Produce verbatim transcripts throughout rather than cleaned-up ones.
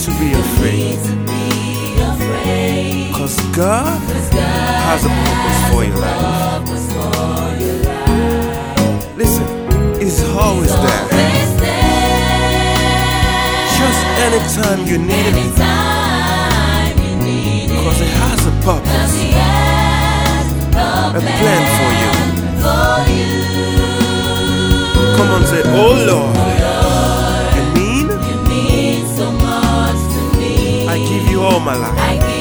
to be afraid, cause God has a purpose for your life. Listen, it's always there. Just anytime you need it, cause it has a purpose, a plan for you. Come on, say, oh Lord, you mean, I give you all my life.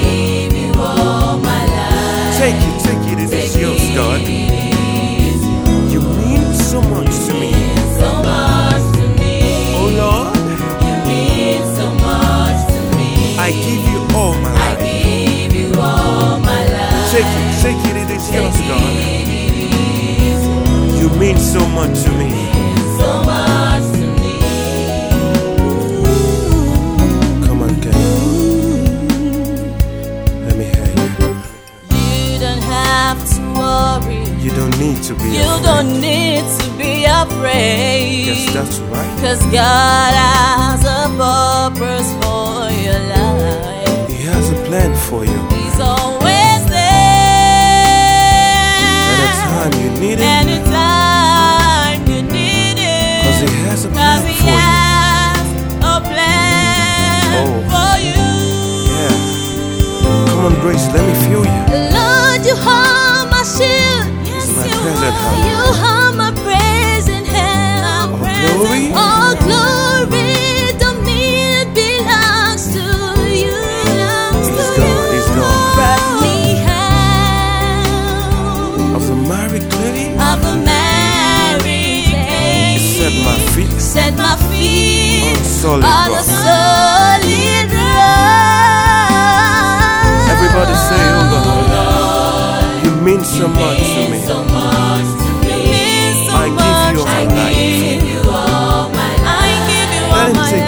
Take it, take it, it is yours, God. You mean so much to me. Oh Lord, I give you all my life. Take it, take it, it is yours, God. You mean so much to me. Come on, girl. Let me hear you. You don't have to worry. You don't need to be You afraid. don't need to be afraid. Yes, that's right. Cause God has a purpose for your life. He has a plan for you. He's always there. Anytime you need it, Anytime you need cause it. He has a plan Cause He for you. has a plan Oh. for you. Yeah. Come on, Grace, let me feel you. Lord, you are my shield. Yes, my you present are. help. You are my present help. All glory, All glory, dominion belongs to you. He's God, He's God. Brought me out Of the married clay, of a married He set my feet set my feet on solid on a rock. solid rock. Everybody say, oh God, you mean so much to me. You mean so I give you all much. my I life. give you all my life. I give you Let all him my take it.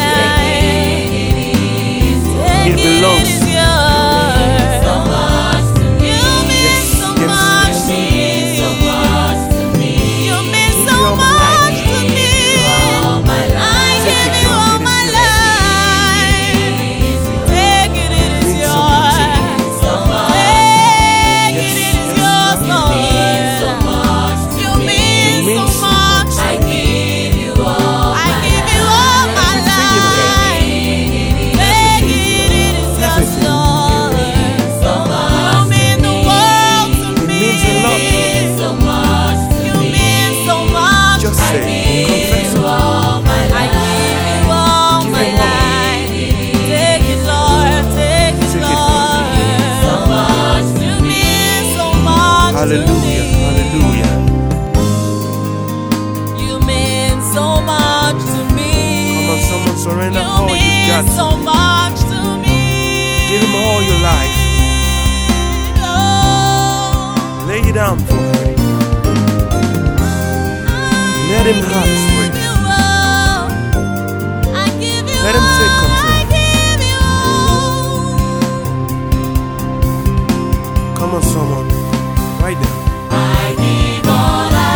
life. It belongs. It is yours. You mean Yes, so yes, much yes. to me. You mean Give so you all my much to me. I Take give it, you God, all it is my yours. life. Take it, it is Means so much to me. yours. Take Yes, it, it is yes, yours, God. Lord. You mean You mean so so much. I give you all my Everything in life. Take it, it is yours, Everything. Lord. You mean the world to It me. means a lot. You mean so much. Just say, confess it. I give you all Give my him all. life. Take it, Lord. Take it, Take it, Lord. You mean so much to Hallelujah, me. hallelujah. You mean so much to me. Come on, someone surrender You all you've got mean so to. much to me. Give Him all your life. Oh, Lay it down for Him. Let Him have His way. give you all. I give you Let him take all. control. I give you all. Come on, someone. Right now. I give all I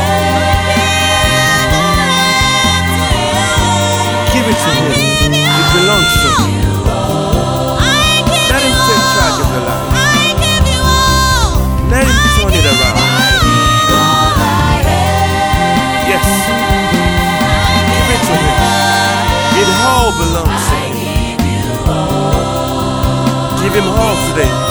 have. Give it to Him. It belongs to Him. Let Him take charge of your life. Let Him turn it around. Yes. Give it to Him. It all belongs to Him. Give Him all today.